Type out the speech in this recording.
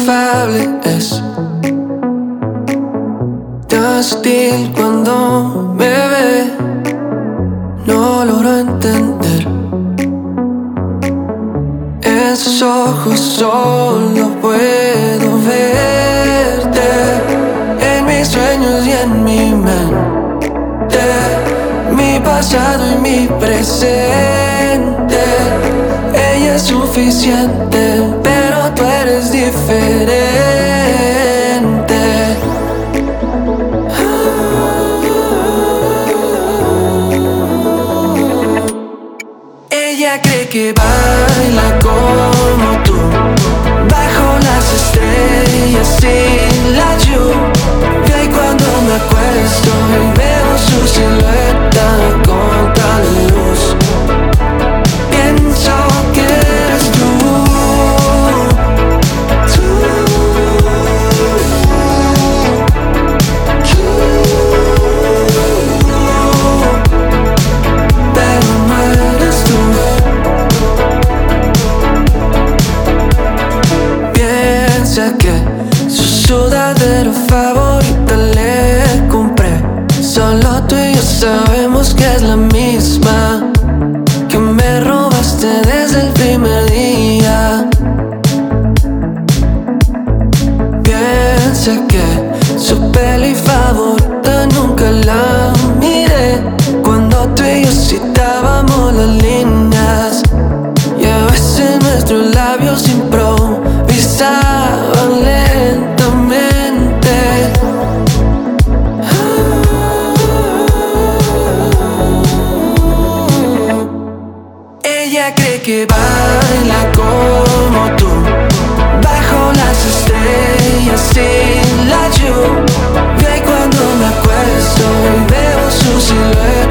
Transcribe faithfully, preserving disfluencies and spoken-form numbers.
inefable es, tan sutil cuando me ve. No logro entender, en sus ojos solo puedo verte, en mis sueños y en mi mente, mi pasado y mi presente. Ella es suficiente, pero tú eres diferente. Ella cree que baila como tú, bajo las estrellas y la lluvia. Y cuando me acuesto y veo su silueta contra la luz, pienso que eres tú, tú, tú. Pero no eres tú. Piensa que su sudadera favorita le compré. Solo tú y yo sabemos que es la misma que me robaste desde el primer día. Piensa que su peli favorita nunca la miré, cuando tú y yo citábamos las líneas, y a veces nuestros labios improvisaban lentamente. Ella cree que baila como tú, bajo las estrellas y la lluvia. Y cuando me acuesto y veo su silueta